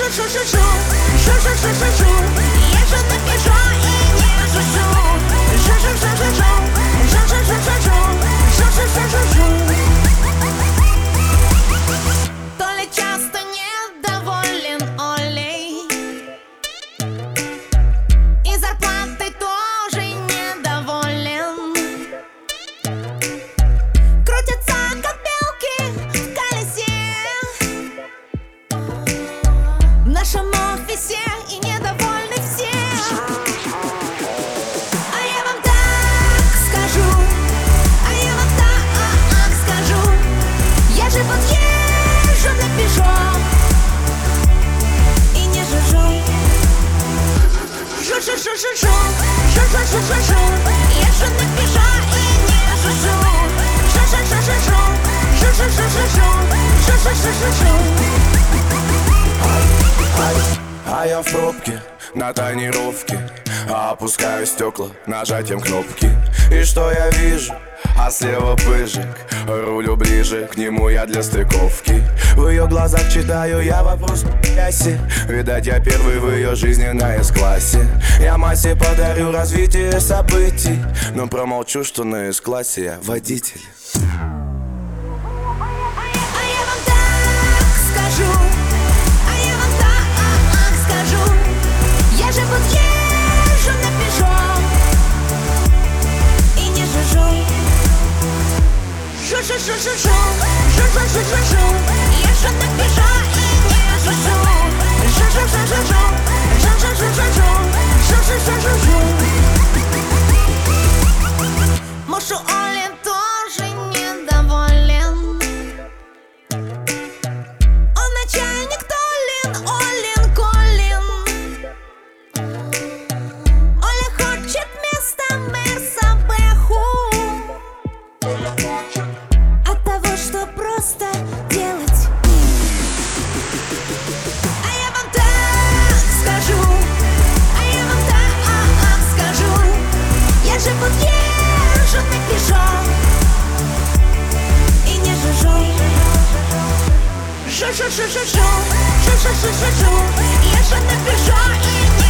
А я в пробке, на тренировке, опускаю стекла нажатием кнопки. И что я вижу? А слева пыжик, рулю ближе, к нему я для стыковки. В ее глазах читаю я вопрос яси. Видать, я первый в ее жизненной С-классе. Я массе подарю развитие событий, но промолчу, что на С-классе я водитель. Муж у Оли тоже недоволен. Он начальник Толин, Олин, Колин. Оля хочет место Мерса Бэху. От того, что просто делать. А я вам так скажу, а я вам так скажу. Я же подъезжу на пешок и не жужжу. Жу-жу-жу-жу-жу, жу-жу-жу-жу-жу. Я же напишу и не